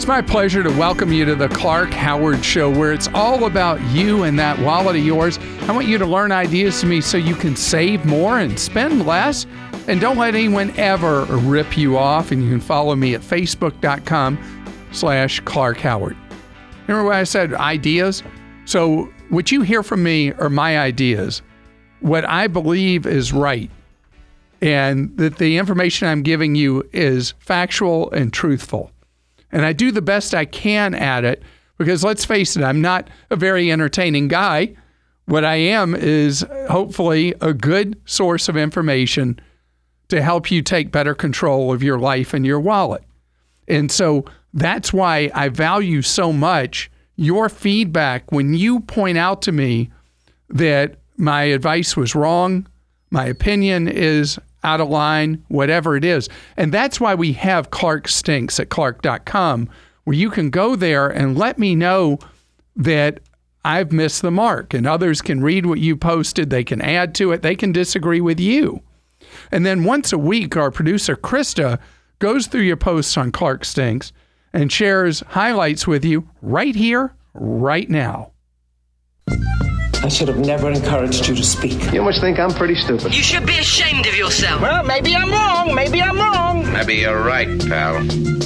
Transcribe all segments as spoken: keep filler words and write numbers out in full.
It's my pleasure to welcome you to the Clark Howard Show, where it's all about you and that wallet of yours. I want you to learn ideas from me so you can save more and spend less. And don't let anyone ever rip you off. And you can follow me at facebook.com slash Clark Howard. Remember what I said, ideas? So what you hear from me are my ideas, what I believe is right, and that the information I'm giving you is factual and truthful. And I do the best I can at it because, let's face it, I'm not a very entertaining guy. What I am is hopefully a good source of information to help you take better control of your life and your wallet. And so that's why I value so much your feedback when you point out to me that my advice was wrong, my opinion is out of line, whatever it is. And that's why we have Clark Stinks at clark dot com, where you can go there and let me know that I've missed the mark, and others can read what you posted. They can add to it. They can disagree with you. And then once a week, our producer, Krista, goes through your posts on Clark Stinks and shares highlights with you right here, right now. I should have never encouraged you to speak. You must think I'm pretty stupid. You should be ashamed of yourself. Well, maybe I'm wrong. Maybe I'm wrong. Maybe you're right, pal.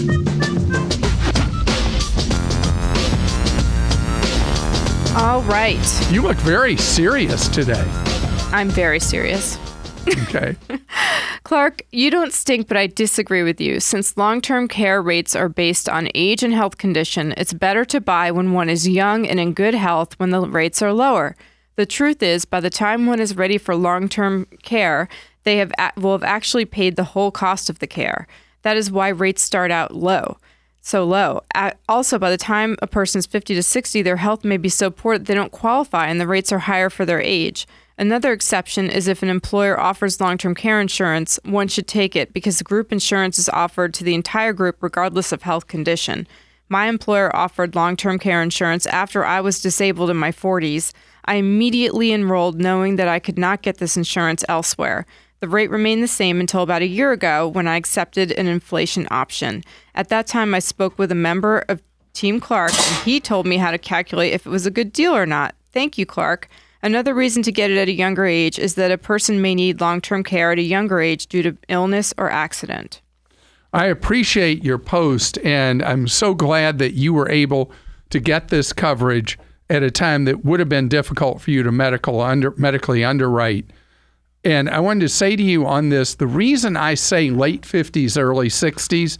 All right. You look very serious today. I'm very serious. Okay. Clark, you don't stink, but I disagree with you. Since long-term care rates are based on age and health condition, it's better to buy when one is young and in good health when the rates are lower. The truth is, by the time one is ready for long-term care, they have will have actually paid the whole cost of the care. That is why rates start out low, so low. Also, by the time a person's fifty to sixty, their health may be so poor that they don't qualify, and the rates are higher for their age. Another exception is if an employer offers long-term care insurance, one should take it because group insurance is offered to the entire group regardless of health condition. My employer offered long-term care insurance after I was disabled in my forties. I immediately enrolled knowing that I could not get this insurance elsewhere. The rate remained the same until about a year ago when I accepted an inflation option. At that time, I spoke with a member of Team Clark, and he told me how to calculate if it was a good deal or not. Thank you, Clark. Another reason to get it at a younger age is that a person may need long-term care at a younger age due to illness or accident. I appreciate your post, and I'm so glad that you were able to get this coverage at a time that would have been difficult for you to medical under, medically underwrite. And I wanted to say to you on this, the reason I say late fifties, early sixties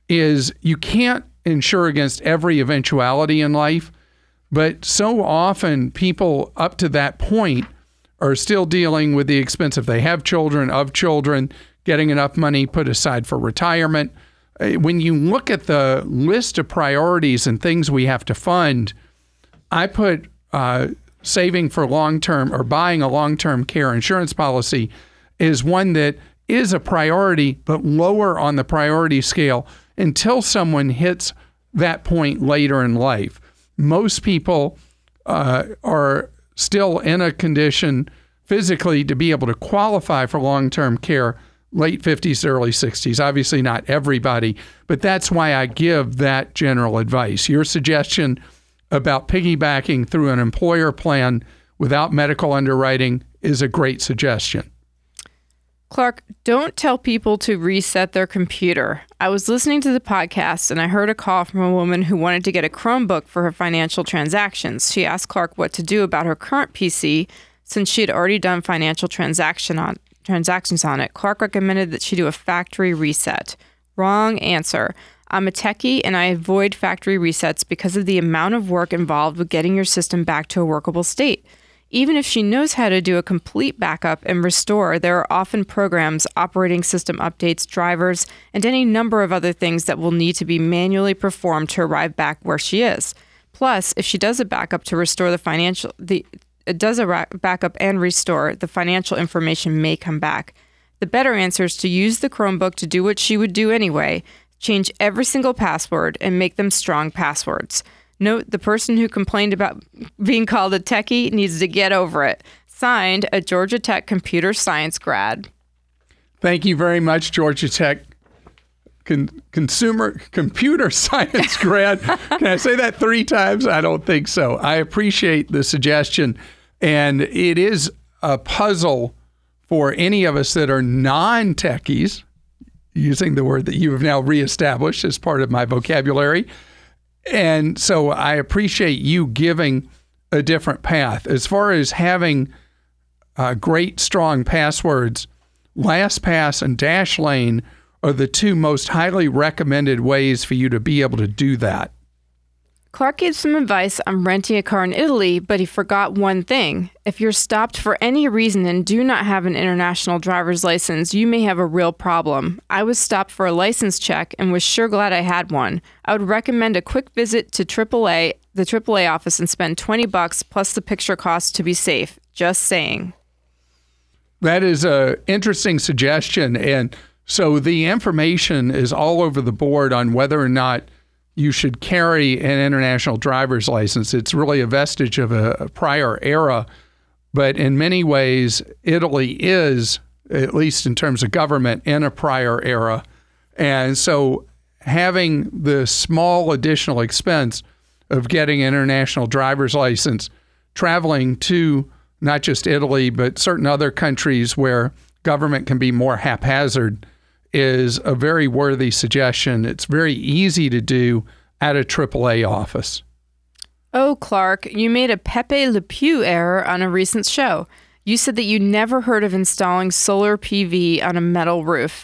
is you can't insure against every eventuality in life. But so often people up to that point are still dealing with the expense if they have children, of children, getting enough money put aside for retirement. When you look at the list of priorities and things we have to fund, I put uh, saving for long-term or buying a long-term care insurance policy is one that is a priority, but lower on the priority scale until someone hits that point later in life. Most people uh, are still in a condition physically to be able to qualify for long-term care late fifties, early sixties. Obviously not everybody, but that's why I give that general advice. Your suggestion about piggybacking through an employer plan without medical underwriting is a great suggestion. Clark, don't tell people to reset their computer. I was listening to the podcast and I heard a call from a woman who wanted to get a Chromebook for her financial transactions. She asked Clark what to do about her current P C since she had already done financial transaction on, transactions on it. Clark recommended that she do a factory reset. Wrong answer. I'm a techie and I avoid factory resets because of the amount of work involved with getting your system back to a workable state. Even if she knows how to do a complete backup and restore, there are often programs, operating system updates, drivers, and any number of other things that will need to be manually performed to arrive back where she is. Plus, if she does a backup to restore the financial, the it does a ra- backup and restore, the financial information may come back. The better answer is to use the Chromebook to do what she would do anyway, change every single password and make them strong passwords. Note, the person who complained about being called a techie needs to get over it. Signed, a Georgia Tech computer science grad. Thank you very much, Georgia Tech con- consumer computer science grad. Can I say that three times? I don't think so. I appreciate the suggestion. And it is a puzzle for any of us that are non-techies, using the word that you have now reestablished as part of my vocabulary. And so I appreciate you giving a different path. As far as having uh, great, strong passwords, LastPass and Dashlane are the two most highly recommended ways for you to be able to do that. Clark gave some advice on renting a car in Italy, but he forgot one thing. If you're stopped for any reason and do not have an international driver's license, you may have a real problem. I was stopped for a license check and was sure glad I had one. I would recommend a quick visit to triple A, the triple A office, and spend twenty bucks plus the picture cost to be safe. Just saying. That is an interesting suggestion. And so the information is all over the board on whether or not you should carry an international driver's license. It's really a vestige of a, a prior era, but in many ways, Italy is, at least in terms of government, in a prior era. And so having the small additional expense of getting an international driver's license, traveling to not just Italy, but certain other countries where government can be more haphazard, is a very worthy suggestion. It's very easy to do at a triple A office. Oh, Clark, you made a Pepe Le Pew error on a recent show. You said that you never heard of installing solar P V on a metal roof.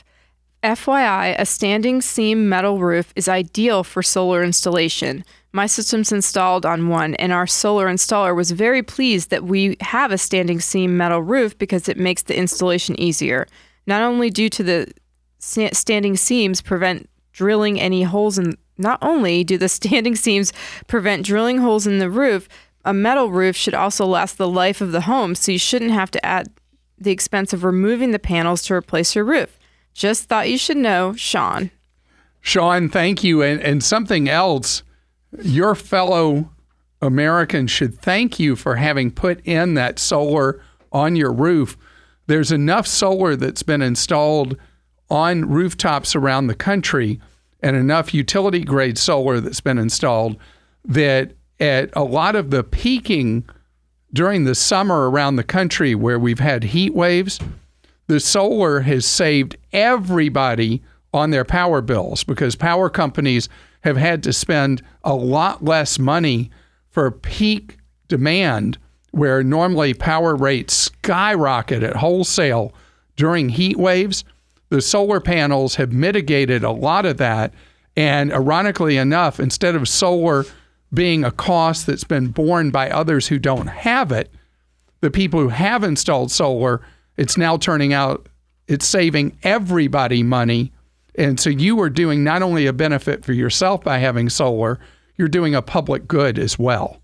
F Y I, a standing seam metal roof is ideal for solar installation. My system's installed on one, and our solar installer was very pleased that we have a standing seam metal roof because it makes the installation easier. Not only due to the standing seams prevent drilling any holes in, not only do the standing seams prevent drilling holes in the roof, a metal roof should also last the life of the home, so you shouldn't have to add the expense of removing the panels to replace your roof. Just thought you should know, Sean. Sean, thank you. And, and something else, your fellow Americans should thank you for having put in that solar on your roof. There's enough solar that's been installed on rooftops around the country and enough utility grade solar that's been installed that at a lot of the peaking during the summer around the country where we've had heat waves, the solar has saved everybody on their power bills because power companies have had to spend a lot less money for peak demand where normally power rates skyrocket at wholesale during heat waves. The solar panels have mitigated a lot of that. And ironically enough, instead of solar being a cost that's been borne by others who don't have it, the people who have installed solar, it's now turning out it's saving everybody money. And so you are doing not only a benefit for yourself by having solar, you're doing a public good as well.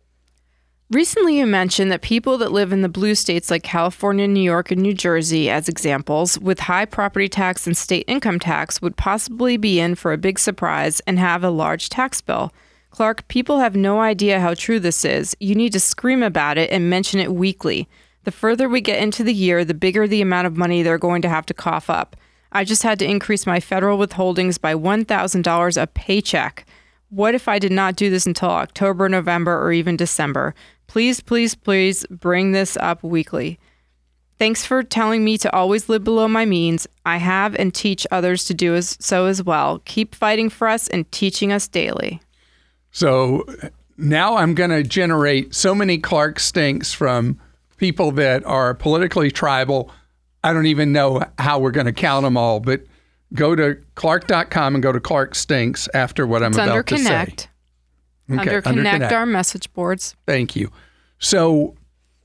Recently, you mentioned that people that live in the blue states like California, New York, and New Jersey, as examples, with high property tax and state income tax would possibly be in for a big surprise and have a large tax bill. Clark, people have no idea how true this is. You need to scream about it and mention it weekly. The further we get into the year, the bigger the amount of money they're going to have to cough up. I just had to increase my federal withholdings by one thousand dollars a paycheck. What if I did not do this until October, November, or even December? Please, please, please bring this up weekly. Thanks for telling me to always live below my means. I have and teach others to do as, so as well. Keep fighting for us and teaching us daily. So now I'm going to generate so many Clark stinks from people that are politically tribal. I don't even know how we're going to count them all, but go to Clark dot com and go to Clark Stinks after what I'm it's about under to Connect. say. Okay, under, Connect, under Connect, our message boards. Thank you. So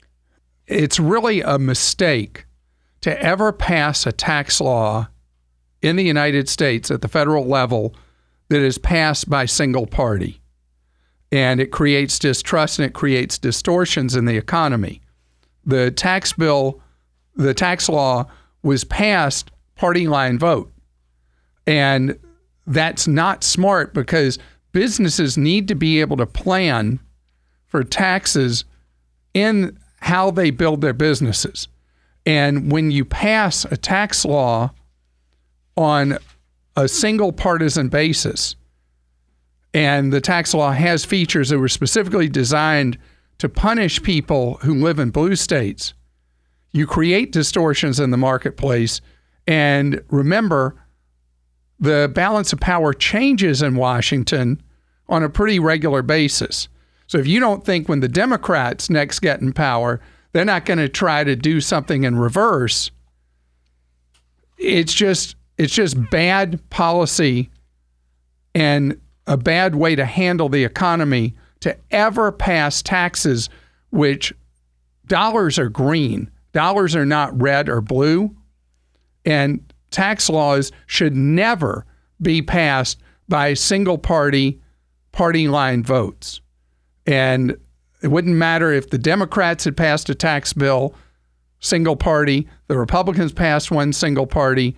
it's really a mistake to ever pass a tax law in the United States at the federal level that is passed by single party. And it creates distrust and it creates distortions in the economy. The tax bill, the tax law was passed party line vote. And that's not smart because businesses need to be able to plan for taxes in how they build their businesses. And when you pass a tax law on a single partisan basis. And the tax law has features that were specifically designed to punish people who live in blue states. You create distortions in the marketplace. And remember, the balance of power changes in Washington on a pretty regular basis. So if you don't think when the Democrats next get in power, they're not going to try to do something in reverse, it's just it's just bad policy and a bad way to handle the economy to ever pass taxes, which dollars are green. Dollars are not red or blue. And tax laws should never be passed by single party, party line votes. And it wouldn't matter if the Democrats had passed a tax bill, single party, the Republicans passed one single party.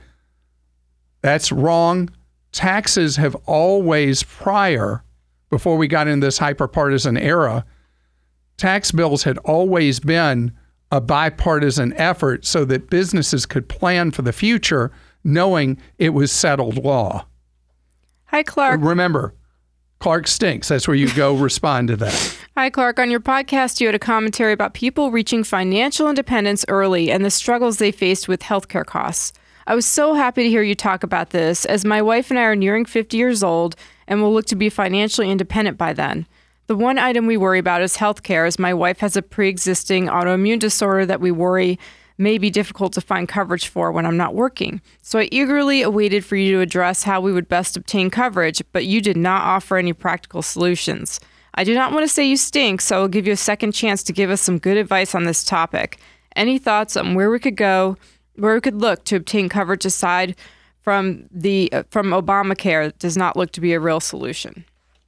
That's wrong. Taxes have always, prior, before we got in this hyper-partisan era, tax bills had always been a bipartisan effort so that businesses could plan for the future knowing it was settled law. Hi, Clark. Remember, Clark stinks. That's where you go respond to that. Hi, Clark. On your podcast, you had a commentary about people reaching financial independence early and the struggles they faced with healthcare costs. I was so happy to hear you talk about this, as my wife and I are nearing fifty years old and will look to be financially independent by then. The one item we worry about is healthcare, as my wife has a pre-existing autoimmune disorder that we worry may be difficult to find coverage for when I'm not working. So I eagerly awaited for you to address how we would best obtain coverage, but you did not offer any practical solutions. I do not want to say you stink, so I'll give you a second chance to give us some good advice on this topic. Any thoughts on where we could go, where we could look to obtain coverage aside from the uh, from Obamacare does not look to be a real solution?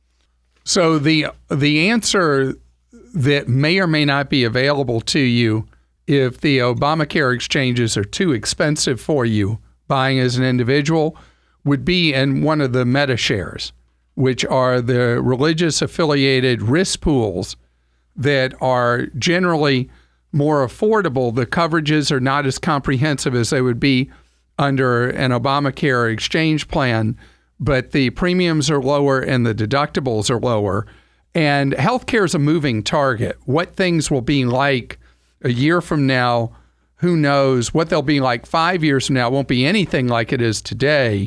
So the the answer that may or may not be available to you if the Obamacare exchanges are too expensive for you buying as an individual would be in one of the MediShares, which are the religious affiliated risk pools that are generally more affordable. The coverages are not as comprehensive as they would be under an Obamacare exchange plan, but the premiums are lower and the deductibles are lower. And healthcare is a moving target. What things will be like a year from now, who knows? What they'll be like five years from now won't be anything like it is today.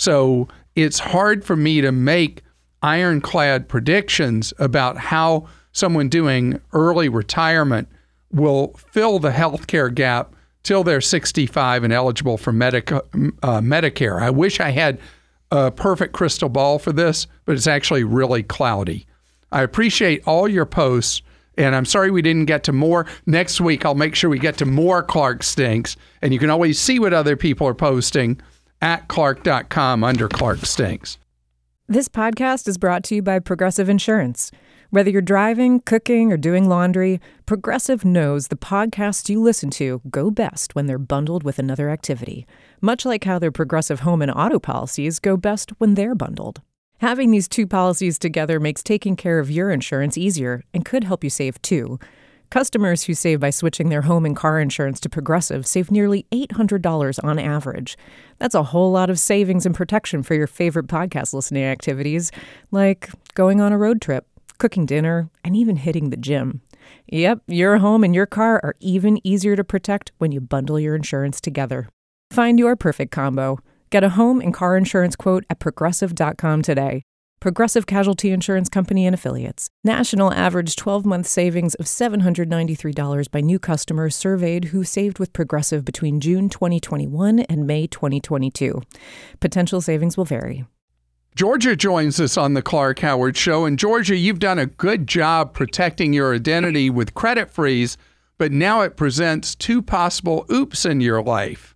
So it's hard for me to make ironclad predictions about how someone doing early retirement will fill the healthcare gap till they're sixty-five and eligible for Medica, uh, Medicare. I wish I had a perfect crystal ball for this, but it's actually really cloudy. I appreciate all your posts, and I'm sorry we didn't get to more. Next week, I'll make sure we get to more Clark Stinks, and you can always see what other people are posting at clark dot com under Clark Stinks. This podcast is brought to you by Progressive Insurance. Whether you're driving, cooking, or doing laundry, Progressive knows the podcasts you listen to go best when they're bundled with another activity, much like how their Progressive home and auto policies go best when they're bundled. Having these two policies together makes taking care of your insurance easier and could help you save too. Customers who save by switching their home and car insurance to Progressive save nearly eight hundred dollars on average. That's a whole lot of savings and protection for your favorite podcast listening activities, like going on a road trip, cooking dinner, and even hitting the gym. Yep, your home and your car are even easier to protect when you bundle your insurance together. Find your perfect combo. Get a home and car insurance quote at progressive dot com today. Progressive Casualty Insurance Company and Affiliates. National average twelve-month savings of seven hundred ninety-three dollars by new customers surveyed who saved with Progressive between June twenty twenty-one and May twenty twenty-two. Potential savings will vary. Georgia joins us on the Clark Howard Show. And Georgia, you've done a good job protecting your identity with credit freeze, but now it presents two possible oops in your life.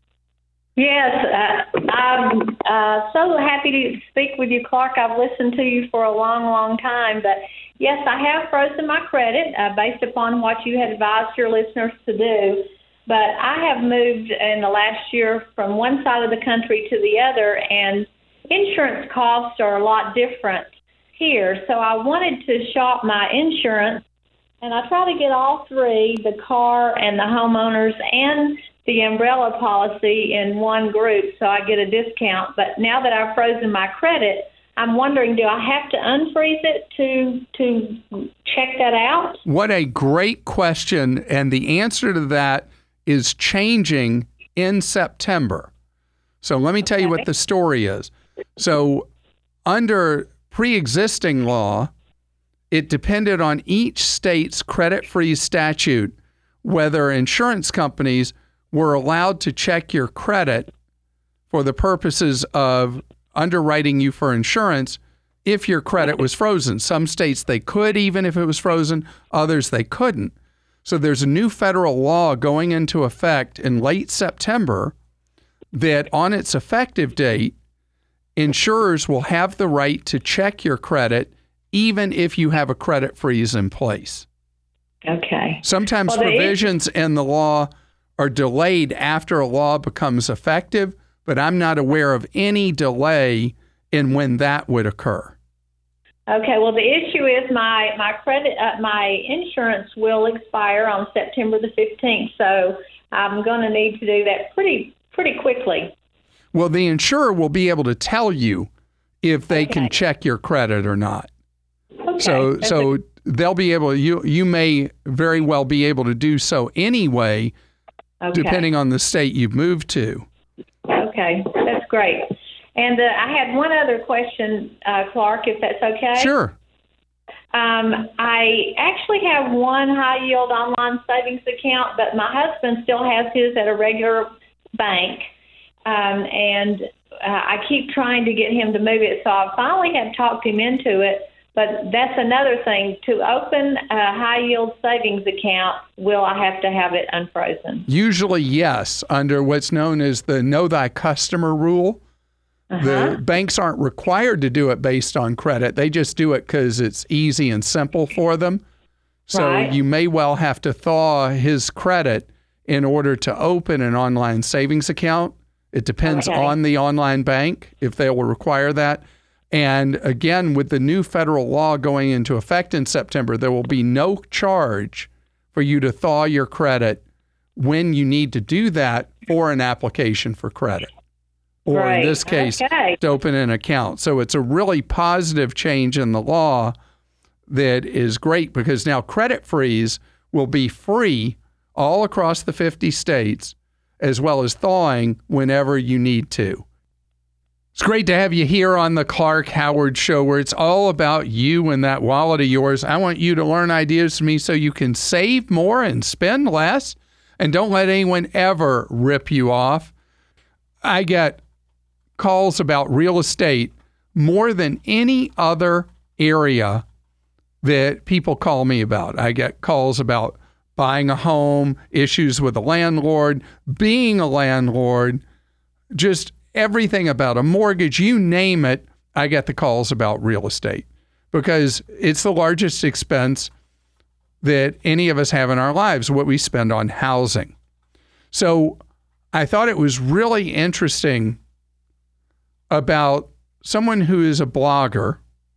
Yes, uh, I'm uh, so happy to speak with you, Clark. I've listened to you for a long, long time. But yes, I have frozen my credit uh, based upon what you had advised your listeners to do. But I have moved in the last year from one side of the country to the other, and insurance costs are a lot different here. So I wanted to shop my insurance, and I try to get all three, the car and the homeowners and the umbrella policy in one group, so I get a discount. But now that I've frozen my credit, I'm wondering, do I have to unfreeze it to to check that out? What a great question. And the answer to that is changing in September. So let me tell you what the story is. So under pre-existing law, it depended on each state's credit freeze statute whether insurance companies were allowed to check your credit for the purposes of underwriting you for insurance if your credit was frozen. Some states they could, even if it was frozen. Others they couldn't. So there's a new federal law going into effect in late September that on its effective date, insurers will have the right to check your credit even if you have a credit freeze in place. Okay. Sometimes well, provisions is- in the law are delayed after a law becomes effective, but I'm not aware of any delay in when that would occur. Okay. Well, the issue is my my credit, uh, my insurance will expire on September the fifteenth, so I'm going to need to do that pretty pretty quickly. Well, the insurer will be able to tell you if they Okay. can check your credit or not. Okay. So, That's so a- they'll be able. You you may very well be able to do so anyway, okay. depending on the state you've moved to. Okay, that's great. And uh, I had one other question, uh, Clark, if that's okay. Sure. Um, I actually have one high yield online savings account, but my husband still has his at a regular bank, um, and uh, I keep trying to get him to move it. So I finally have talked him into it. But that's another thing. To open a high-yield savings account, will I have to have it unfrozen? Usually, yes, under what's known as the Know Thy Customer rule. Uh-huh. The banks aren't required to do it based on credit. They just do it because it's easy and simple for them. So Right. you may well have to thaw his credit in order to open an online savings account. It depends Okay. on the online bank if they will require that. And again, with the new federal law going into effect in September, there will be no charge for you to thaw your credit when you need to do that for an application for credit. Or in Right. this case, Okay. to open an account. So it's a really positive change in the law that is great because now credit freeze will be free all across the fifty states, as well as thawing whenever you need to. It's great to have you here on the Clark Howard Show, where it's all about you and that wallet of yours. I want you to learn ideas from me so you can save more and spend less, and don't let anyone ever rip you off. I get calls about real estate more than any other area that people call me about. I get calls about buying a home, issues with a landlord, being a landlord, just everything about a mortgage, you name it. I get the calls about real estate because it's the largest expense that any of us have in our lives, what we spend on housing. So I thought it was really interesting about someone who is a blogger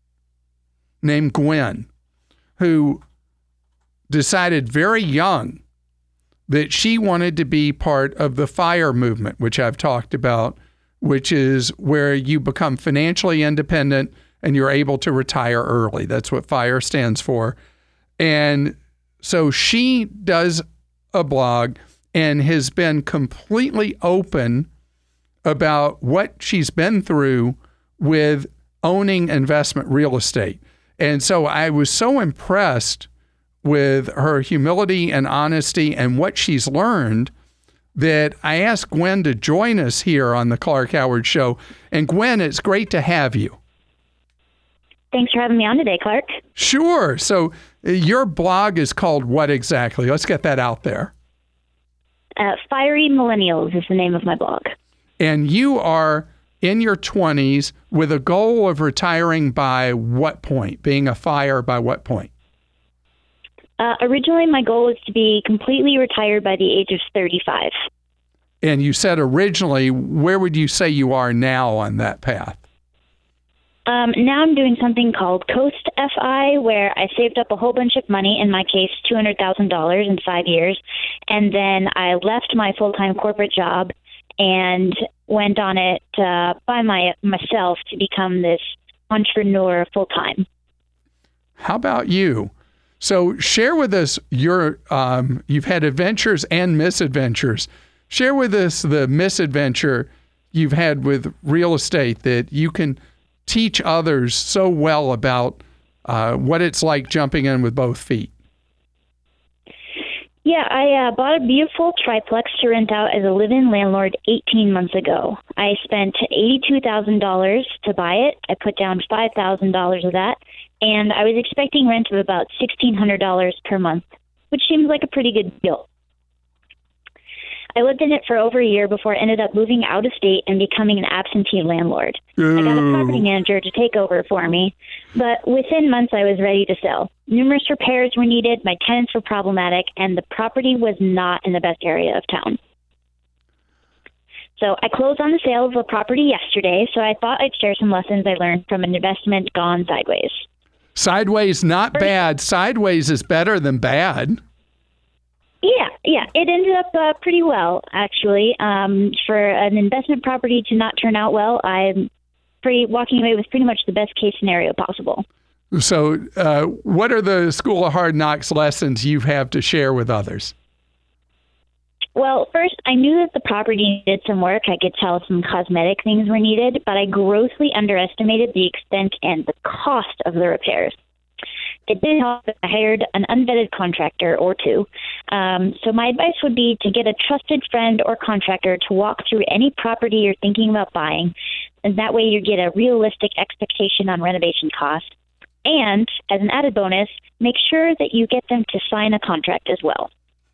named Gwen, who decided very young that she wanted to be part of the FIRE movement, which I've talked about, which is where you become financially independent and you're able to retire early. That's what FIRE stands for. And so she does a blog and has been completely open about what she's been through with owning investment real estate. And so I was so impressed with her humility and honesty and what she's learned that I asked Gwen to join us here on the Clark Howard Show. And Gwen, it's great to have you. Thanks for having me on today, Clark. Sure. So uh, your blog is called what exactly? Let's get that out there. Uh, Fiery Millennials is the name of my blog. And you are in your twenties with a goal of retiring by what point? Being a FIRE by what point? Uh, originally, my goal was to be completely retired by the age of thirty-five. And you said originally, where would you say you are now on that path? Um, now I'm doing something called Coast F I, where I saved up a whole bunch of money, in my case, two hundred thousand dollars in five years. And then I left my full-time corporate job and went on it uh, by my myself to become this entrepreneur full-time. How about you? So share with us your, um, you've had adventures and misadventures. Share with us the misadventure you've had with real estate that you can teach others so well about uh, what it's like jumping in with both feet. Yeah, I uh, bought a beautiful triplex to rent out as a live-in landlord eighteen months ago. I spent eighty-two thousand dollars to buy it. I put down five thousand dollars of that, and I was expecting rent of about sixteen hundred dollars per month, which seems like a pretty good deal. I lived in it for over a year before I ended up moving out of state and becoming an absentee landlord. Ooh. I got a property manager to take over for me, but within months I was ready to sell. Numerous repairs were needed, my tenants were problematic, and the property was not in the best area of town. So I closed on the sale of the property yesterday, so I thought I'd share some lessons I learned from an investment gone sideways. Sideways, not First, bad. Sideways is better than bad. Yeah, yeah. It ended up uh, pretty well, actually. Um, for an investment property to not turn out well, I'm pretty walking away with pretty much the best case scenario possible. So uh, what are the School of Hard Knocks lessons you have to share with others? Well, first, I knew that the property needed some work. I could tell some cosmetic things were needed, but I grossly underestimated the extent and the cost of the repairs. It did help that I hired an unvetted contractor or two. Um, so my advice would be to get a trusted friend or contractor to walk through any property you're thinking about buying, and that way you get a realistic expectation on renovation costs. And, as an added bonus, make sure that you get them to sign a contract as well.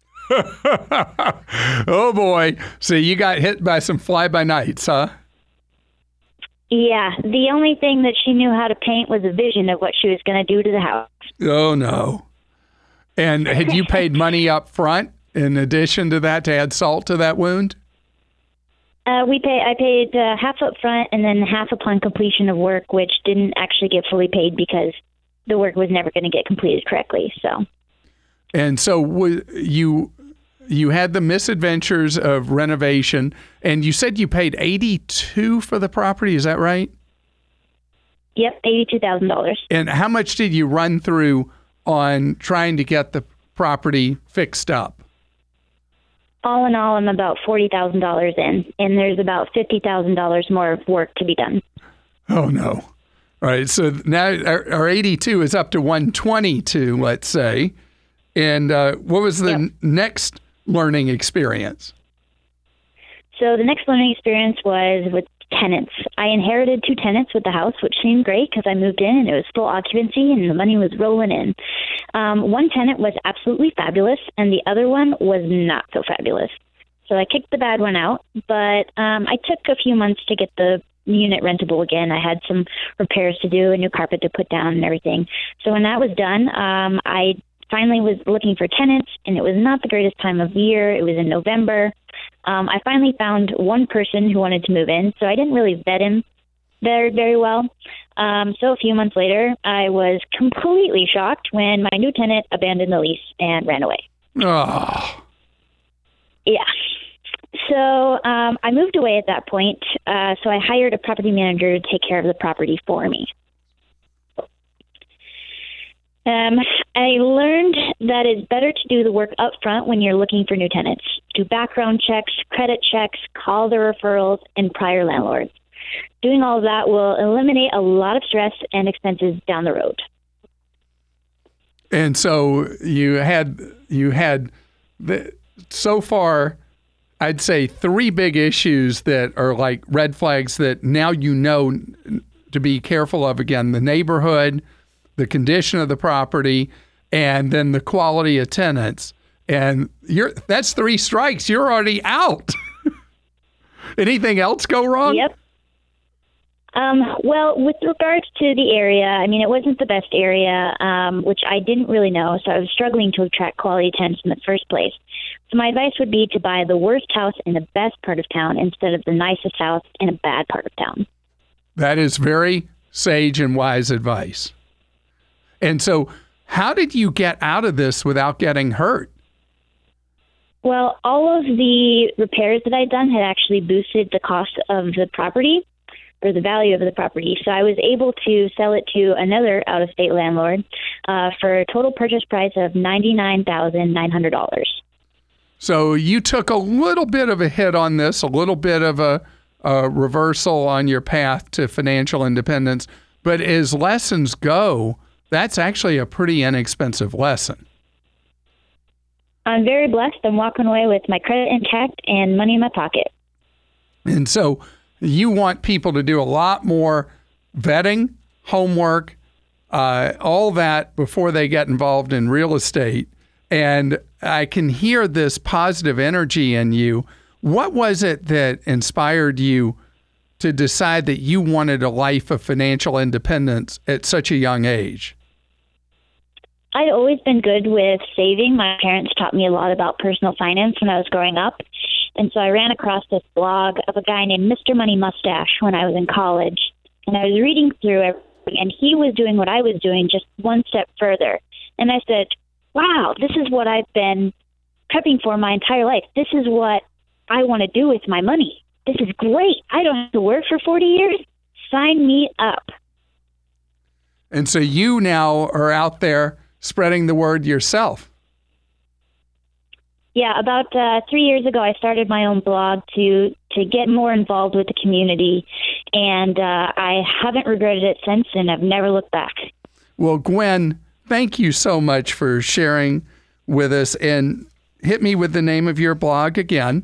Oh, boy. So you got hit by some fly-by-nights, huh? Yeah, the only thing that she knew how to paint was a vision of what she was going to do to the house. Oh, no. And had you paid money up front in addition to that to add salt to that wound? Uh, we pay. I paid uh, half up front and then half upon completion of work, which didn't actually get fully paid because the work was never going to get completed correctly. So, and so w- you you had the misadventures of renovation, and you said you paid eighty-two for the property. Is that right? Yep, eighty-two thousand dollars. And how much did you run through on trying to get the property fixed up? All in all, I'm about forty thousand dollars in, and there's about fifty thousand dollars more of work to be done. Oh, no. All right, so now our, our eighty-two is up to one hundred twenty-two, let's say. And uh, what was the yep. n- next learning experience? So the next learning experience was with tenants. I inherited two tenants with the house, which seemed great because I moved in and it was full occupancy and the money was rolling in. Um, one tenant was absolutely fabulous and the other one was not so fabulous. So I kicked the bad one out, but um, I took a few months to get the unit rentable again. I had some repairs to do, a new carpet to put down and everything. So when that was done, um, I finally was looking for tenants, and it was not the greatest time of year. It was in November. Um, I finally found one person who wanted to move in, so I didn't really vet him very, very well. Um, so a few months later, I was completely shocked when my new tenant abandoned the lease and ran away. Oh. Yeah. So um, I moved away at that point, uh, so I hired a property manager to take care of the property for me. Um, I learned that it's better to do the work up front when you're looking for new tenants. Do background checks, credit checks, call the referrals, and prior landlords. Doing all of that will eliminate a lot of stress and expenses down the road. And so you had you had the, so far, I'd say three big issues that are like red flags that now you know to be careful of. Again, the neighborhood, the condition of the property, and then the quality of tenants. And you're that's three strikes. You're already out. Anything else go wrong? Yep. Um, well, with regards to the area, I mean, it wasn't the best area, um, which I didn't really know, so I was struggling to attract quality tenants in the first place. So my advice would be to buy the worst house in the best part of town instead of the nicest house in a bad part of town. That is very sage and wise advice. And so how did you get out of this without getting hurt? Well, all of the repairs that I'd done had actually boosted the cost of the property or the value of the property. So I was able to sell it to another out-of-state landlord uh, for a total purchase price of ninety-nine thousand nine hundred dollars. So you took a little bit of a hit on this, a little bit of a, a reversal on your path to financial independence. But as lessons go, that's actually a pretty inexpensive lesson. I'm very blessed. I'm walking away with my credit intact and money in my pocket. And so you want people to do a lot more vetting, homework, uh, all that before they get involved in real estate. And I can hear this positive energy in you. What was it that inspired you to decide that you wanted a life of financial independence at such a young age? I'd always been good with saving. My parents taught me a lot about personal finance when I was growing up. And so I ran across this blog of a guy named Mister Money Mustache when I was in college. And I was reading through everything, and he was doing what I was doing, just one step further. And I said, wow, this is what I've been prepping for my entire life. This is what I want to do with my money. This is great. I don't have to work for forty years. Sign me up. And so you now are out there spreading the word yourself. Yeah, about uh, three years ago, I started my own blog to to get more involved with the community, and uh, I haven't regretted it since, and I've never looked back. Well, Gwen, thank you so much for sharing with us, and hit me with the name of your blog again.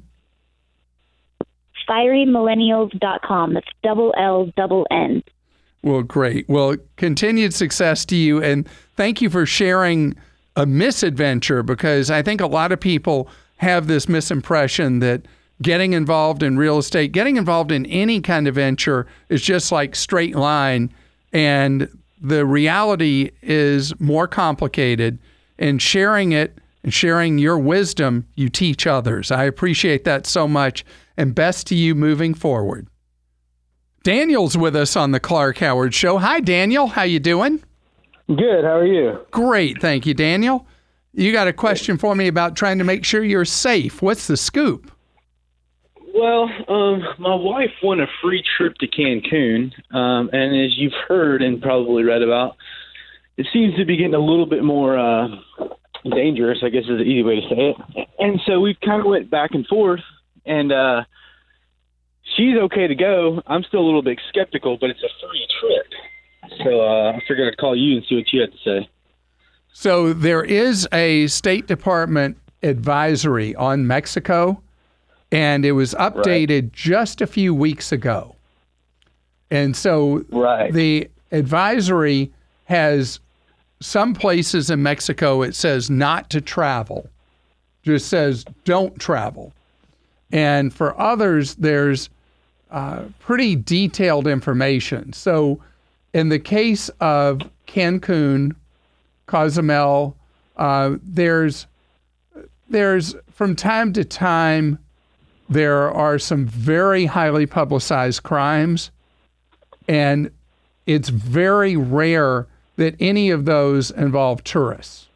fiery millennials dot com. That's double L, double N. Well, great. Well, continued success to you, and thank you for sharing a misadventure, because I think a lot of people have this misimpression that getting involved in real estate, getting involved in any kind of venture is just like straight line, and the reality is more complicated. And sharing it and sharing your wisdom, you teach others. I appreciate that so much, and best to you moving forward. Daniel's with us on the Clark Howard Show. Hi, Daniel. How you doing? Good. How are you? Great. Thank you, Daniel. You got a question for me about trying to make sure you're safe. What's the scoop? Well, um, my wife won a free trip to Cancun, um, and as you've heard and probably read about, it seems to be getting a little bit more uh, dangerous, I guess is the easy way to say it. And so we kind of went back and forth, and uh, she's okay to go. I'm still a little bit skeptical, but it's a free trip. So uh, I figured I'd call you and see what you had to say. So there is a State Department advisory on Mexico, and it was updated right. just a few weeks ago. And so right. the advisory has some places in Mexico, it says not to travel, just says don't travel. And for others, there's uh, pretty detailed information. So in the case of Cancun, Cozumel, uh, there's there's from time to time, there are some very highly publicized crimes, and it's very rare that any of those involve tourists.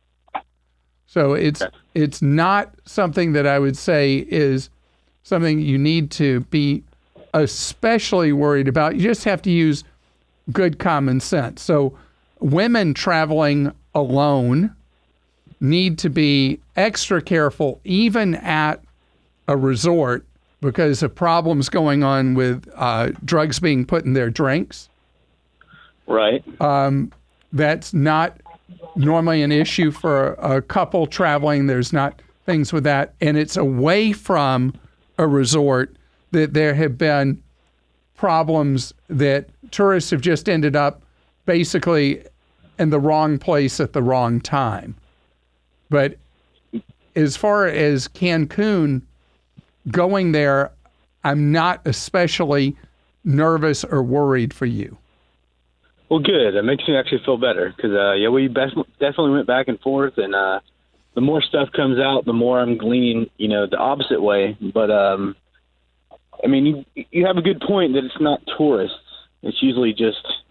So it's it's not something that I would say is something you need to be especially worried about. You just have to use good common sense. So women traveling alone need to be extra careful, even at a resort, because of problems going on with uh, drugs being put in their drinks. Right. Um, that's not normally an issue for a, a couple traveling. There's not things with that. And it's away from a resort that there have been problems that tourists have just ended up basically in the wrong place at the wrong time. But as far as Cancun, going there, I'm not especially nervous or worried for you. Well, good. That makes me actually feel better, because uh, yeah, we best, definitely went back and forth, and uh, the more stuff comes out, the more I'm leaning, you know, the opposite way. But um, I mean, you you have a good point that it's not tourists. It's usually just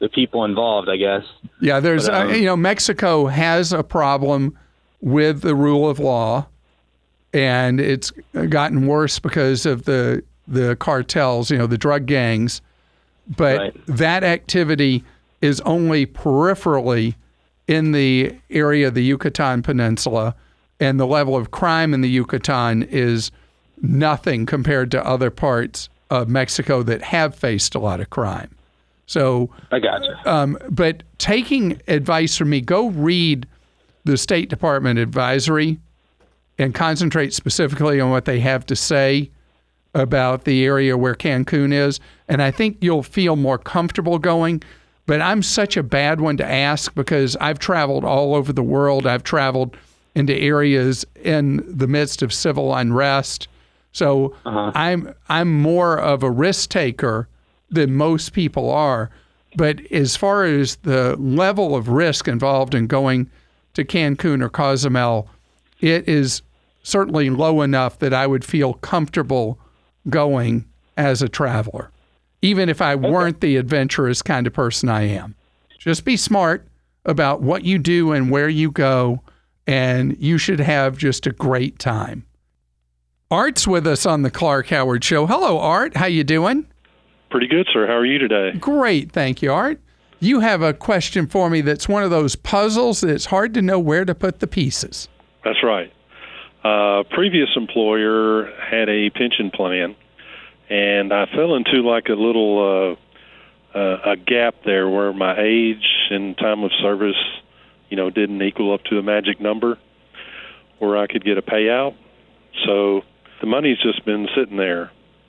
the people involved, I guess. Yeah, there's, But, um, uh, you know, Mexico has a problem with the rule of law, and it's gotten worse because of the the cartels, you know, the drug gangs. But Right. that activity is only peripherally in the area of the Yucatan Peninsula, and the level of crime in the Yucatan is nothing compared to other parts of Mexico that have faced a lot of crime. So, I gotcha. um, but taking advice from me, go read the State Department advisory and concentrate specifically on what they have to say about the area where Cancun is. And I think you'll feel more comfortable going. But I'm such a bad one to ask because I've traveled all over the world. I've traveled into areas in the midst of civil unrest. So Uh-huh. I'm I'm more of a risk taker than most people are. But as far as the level of risk involved in going to Cancun or Cozumel, it is certainly low enough that I would feel comfortable going as a traveler, even if I weren't the adventurous kind of person I am. Just be smart about what you do and where you go, and you should have just a great time. Art's with us on the Clark Howard Show. Hello, Art. How you doing? Pretty good, sir. How are you today? Great, thank you, Art. You have a question for me that's one of those puzzles that it's hard to know where to put the pieces. That's right. Uh, previous employer had a pension plan, and I fell into like a little uh, uh, a gap there where my age and time of service, you know, didn't equal up to a magic number where I could get a payout. So the money's just been sitting there.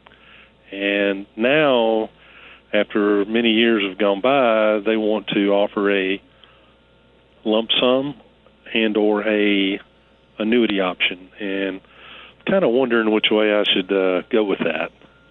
And now, after many years have gone by, they want to offer a lump sum and or a annuity option. And I'm kind of wondering which way I should uh, go with that.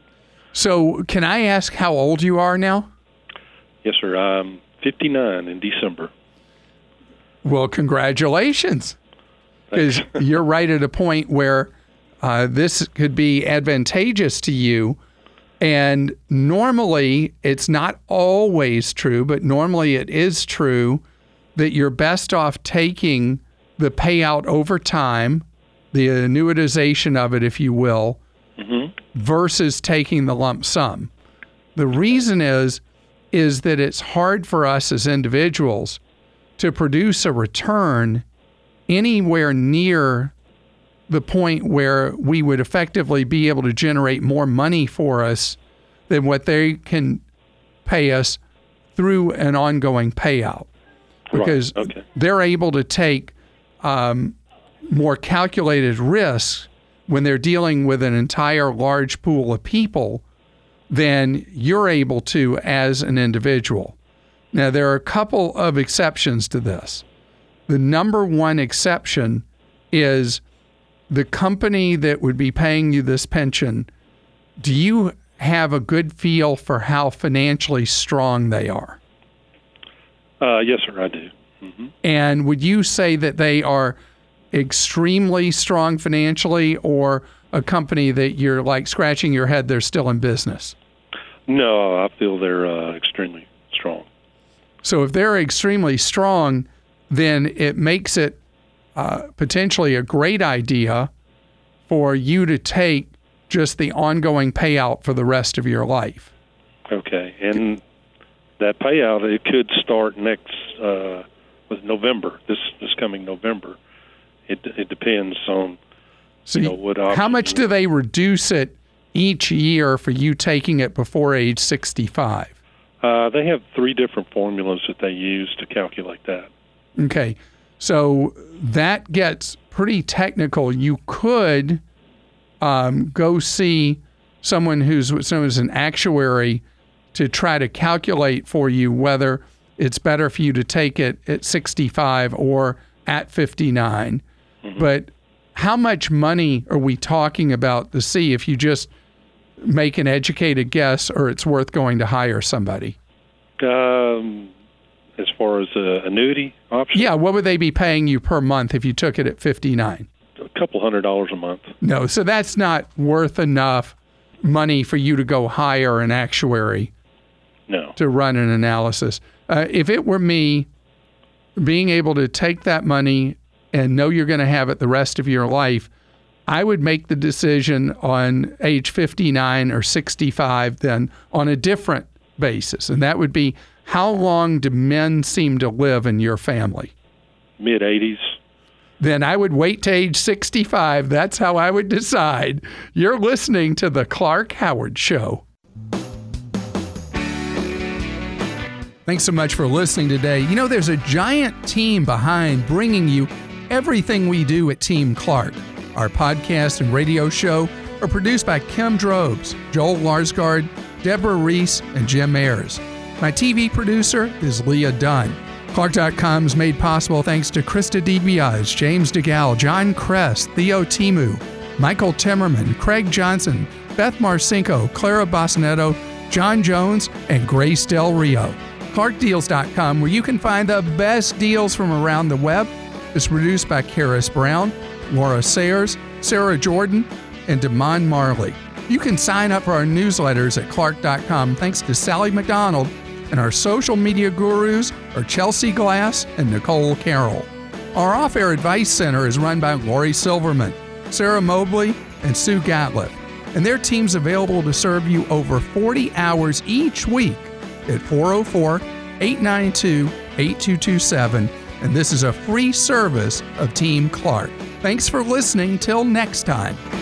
So can I ask how old you are now? Yes, sir. I'm fifty-nine in December. Well, congratulations. Because you're right at a point where uh, this could be advantageous to you. And normally, it's not always true, but normally it is true that you're best off taking the payout over time, the annuitization of it, if you will, mm-hmm. versus taking the lump sum. The reason is, is that it's hard for us as individuals to produce a return anywhere near the point where we would effectively be able to generate more money for us than what they can pay us through an ongoing payout. Because right. Okay. they're able to take um, more calculated risks when they're dealing with an entire large pool of people than you're able to as an individual. Now, there are a couple of exceptions to this. The number one exception is the company that would be paying you this pension. Do you have a good feel for how financially strong they are? Uh, yes, sir, I do. Mm-hmm. And would you say that they are extremely strong financially, or a company that you're like scratching your head they're still in business? No, I feel they're uh, extremely strong. So if they're extremely strong, then it makes it uh, potentially a great idea for you to take just the ongoing payout for the rest of your life. Okay, and that payout, it could start next uh, with November, this this coming November. It it depends on so you know, what option. How much do they reduce it each year for you taking it before age sixty-five? Uh, they have three different formulas that they use to calculate that. Okay, so that gets pretty technical. You could um, go see someone who's what's known as an actuary to try to calculate for you whether it's better for you to take it at sixty-five or at fifty-nine. Mm-hmm. But how much money are we talking about to see if you just make an educated guess or it's worth going to hire somebody? Um, as far as uh, annuity option? Yeah, what would they be paying you per month if you took it at fifty-nine? A couple hundred dollars a month. No, so that's not worth enough money for you to go hire an actuary no. to run an analysis. Uh, if it were me, being able to take that money and know you're going to have it the rest of your life, I would make the decision on age fifty-nine or sixty-five then on a different basis. And that would be, how long do men seem to live in your family? mid eighties. Then I would wait to age sixty-five. That's how I would decide. You're listening to The Clark Howard Show. Thanks so much for listening today. You know, there's a giant team behind bringing you everything we do at Team Clark. Our podcast and radio show are produced by Kim Drobes, Joel Larsgaard, Deborah Reese, and Jim Ayers. My T V producer is Leah Dunn. Clark dot com is made possible thanks to Krista DiBiase, James DeGal, John Kress, Theo Timu, Michael Timmerman, Craig Johnson, Beth Marcinko, Clara Bosnetto, John Jones, and Grace Del Rio. Clark Deals dot com, where you can find the best deals from around the web, is produced by Karis Brown, Laura Sayers, Sarah Jordan, and Damon Marley. You can sign up for our newsletters at Clark dot com thanks to Sally McDonald, and our social media gurus are Chelsea Glass and Nicole Carroll. Our off-air advice center is run by Lori Silverman, Sarah Mobley, and Sue Gatliff, and their team's available to serve you over forty hours each week at four oh four, eight nine two, eight two two seven, and this is a free service of Team Clark. Thanks for listening. Till next time.